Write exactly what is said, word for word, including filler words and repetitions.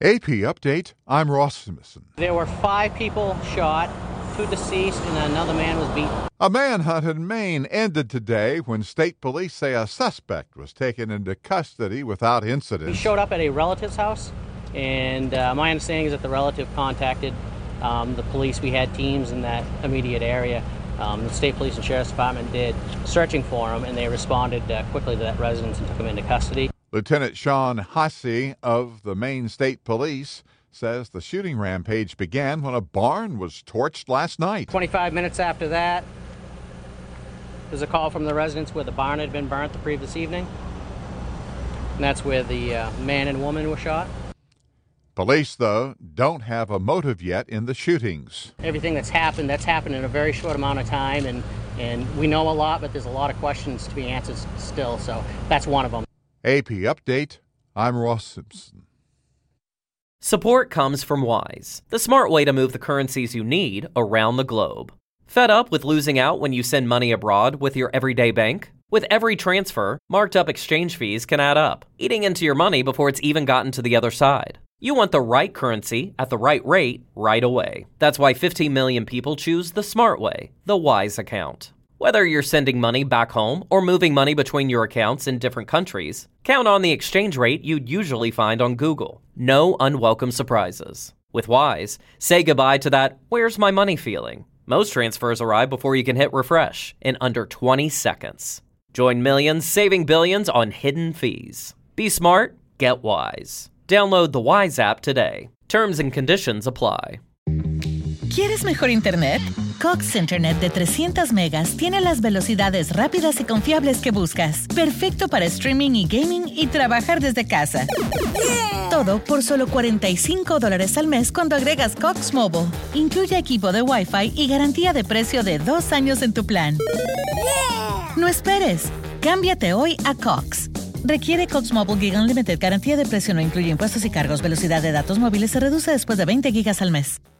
A P Update, I'm Ross Simpson. There were five people shot, two deceased, and another man was beaten. A manhunt in Maine ended today when state police say a suspect was taken into custody without incident. He showed up at a relative's house, and uh, my understanding is that the relative contacted um, the police. We had teams in that immediate area. Um, the state police and sheriff's department did searching for him, and they responded uh, quickly to that residence and took him into custody. Lieutenant Sean Hasse of the Maine State Police says the shooting rampage began when a barn was torched last night. twenty-five minutes after that, there's a call from the residents where the barn had been burnt the previous evening. And that's where the uh, man and woman were shot. Police, though, don't have a motive yet in the shootings. Everything that's happened, that's happened in a very short amount of time, and, and we know a lot, but there's a lot of questions to be answered still, so that's one of them. A P Update, I'm Ross Simpson. Support comes from Wise, the smart way to move the currencies you need around the globe. Fed up with losing out when you send money abroad with your everyday bank? With every transfer, marked up exchange fees can add up, eating into your money before it's even gotten to the other side. You want the right currency at the right rate right away. That's why fifteen million people choose the smart way, the Wise account. Whether you're sending money back home or moving money between your accounts in different countries, count on the exchange rate you'd usually find on Google. No unwelcome surprises. With Wise, say goodbye to that "where's my money" feeling. Most transfers arrive before you can hit refresh in under twenty seconds. Join millions saving billions on hidden fees. Be smart, get Wise. Download the Wise app today. Terms and conditions apply. ¿Quieres mejor internet? Cox Internet de trescientas megas tiene las velocidades rápidas y confiables que buscas. Perfecto para streaming y gaming y trabajar desde casa. Yeah. Todo por solo cuarenta y cinco dólares al mes cuando agregas Cox Mobile. Incluye equipo de Wi-Fi y garantía de precio de dos años en tu plan. Yeah. No esperes. Cámbiate hoy a Cox. Requiere Cox Mobile Gig Unlimited. Garantía de precio no incluye impuestos y cargos. Velocidad de datos móviles se reduce después de veinte gigas al mes.